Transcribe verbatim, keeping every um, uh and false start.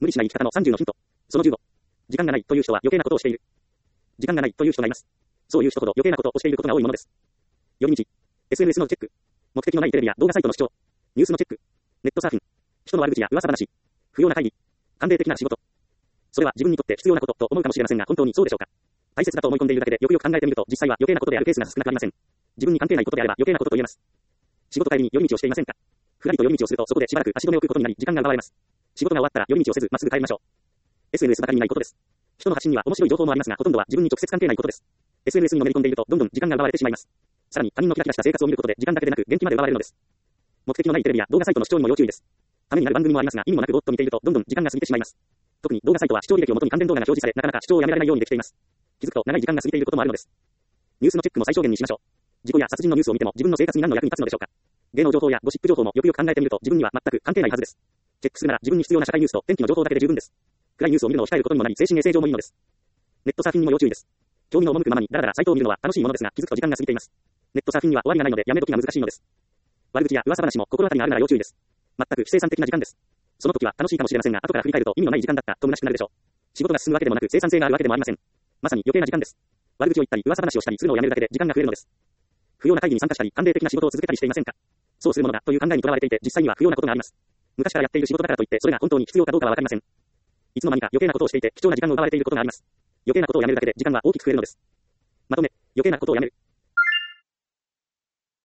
無理しない生き方のさんじゅうのヒント。そのじゅうご。時間がないという人は余計なことをしている。時間がないという人がいます。そういう人ほど余計なことをしていることが多いものです。寄り道。エスエヌエス のチェック。目的のないテレビや動画サイトの視聴。ニュースのチェック。ネットサーフィン。人の悪口や噂話。不要な会議。関連的な仕事。それは自分にとって必要なことと思うかもしれませんが、本当にそうでしょうか。大切だと思い込んでいるだけでよくよく考えてみると、実際は余計なことであるケースが少なくありません。自分に関係ないことであれば余計なことと言えます。仕事帰りに寄り道をしていませんか。ふらりと寄り道をすると、そこでしばらく足止めを置くことになり、時間が奪われます。仕事が終わったら寄り道をせず、まっすぐ帰りましょう。エスエヌエス ばかりにないことです。人の発信には面白い情報もありますが、ほとんどは自分に直接関係ないことです。エスエヌエス にのめり込んでいると、どんどん時間が奪われてしまいます。さらに、他人のキラキラした生活を見ることで、時間だけでなく、元気まで奪われるのです。目的のないテレビや動画サイトの視聴にも要注意です。ためになる番組もありますが、意味もなくぼーっと見ていると、どんどん時間が過ぎてしまいます。特に動画サイトは視聴履歴を元に関連動画が表示され、なかなか視聴をやめられないようにできています。気づくと長い時間が過ぎていることもあるのです。ニュースのチェックも最小限にしましょう。事故や殺人のニュースを見ても自分の生活に何の役に立つのでしょうか。芸能情報やゴシップ情報もよくよく考えてみると自分には全く関係ないはずです。チェックするなら自分に必要な社会ニュースと天気の情報だけで十分です。暗いニュースを見るのを控えることにもなり、精神衛生上もいいのです。ネットサーフィンにも要注意です。興味の赴くままにだらだらサイトを見るのは楽しいものですが、気づくと時間が過ぎています。ネットサーフィンには終わりがないのでやめ時が難しいのです。悪口や噂話も心当たりがあるなら要注意です。全く不生産的な時間です。その時は楽しいかもしれませんが、後から振り返ると意味のない時間だったと虚しくなるでしょう。仕事が進むわけでもなく生産性があるわけでもありません。まさに余計な時間です。悪口を言ったり噂話をしたりするのをやめるだけで時間が増えるのです。不要な会議に参加したり、関連的な仕事を続けたりしていませんか。そうするものがという考えにとらわれていて、実際には不要なことがあります。昔からやっている仕事だからといって、それが本当に必要かどうかはわかりません。いつの間にか余計なことをしていて、貴重な時間を奪われていることがあります。余計なことをやめるだけで時間は大きく増えるのです。まとめ、余計なことをやめる。